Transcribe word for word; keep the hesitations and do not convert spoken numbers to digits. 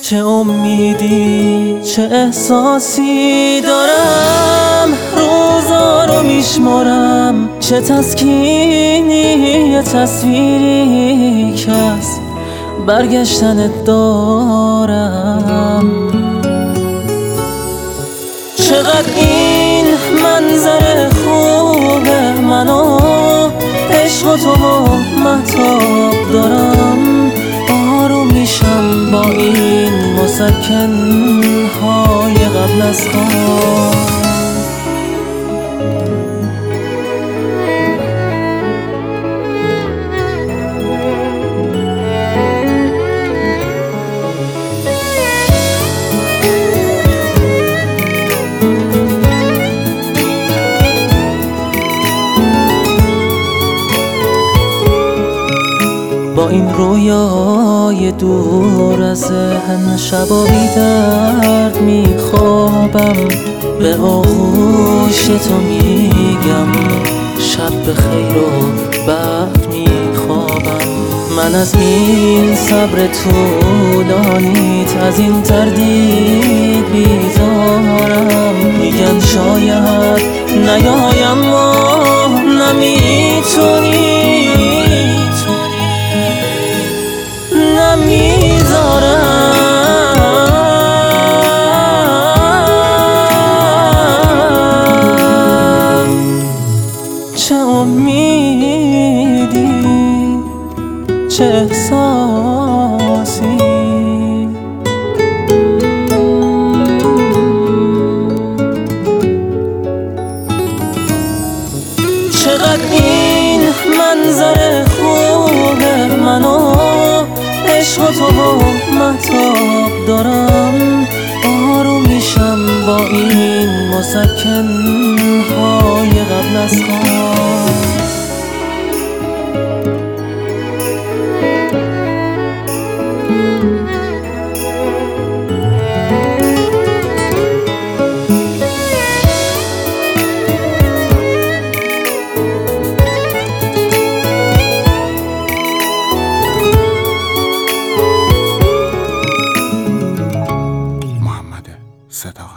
چه امیدی چه احساسی دارم، روزا رو میشمارم، چه تسکینی یه تصویری که از برگشتنت دارم. چقدر این منظر خوبه، منو عشق و تو مهتاب دارم، آروم میشم با این مسکن‌های قبل از خواب. با این رویای دور از ذهن، شبا بی درد میخوابم، به آغوش تو میگم شب بخیر و بعد میخوابم. من از این صبر طولانیت، از این تردید بیزارم، میگن شاید نیایم و نمیتونی نمیذارم. چه امیدی چه احساسی، چقدر این منظر خوبه، منو عشق و تو مهتاب دارم، آروم میشم با این مسکن‌های قبل از خواب. صداقت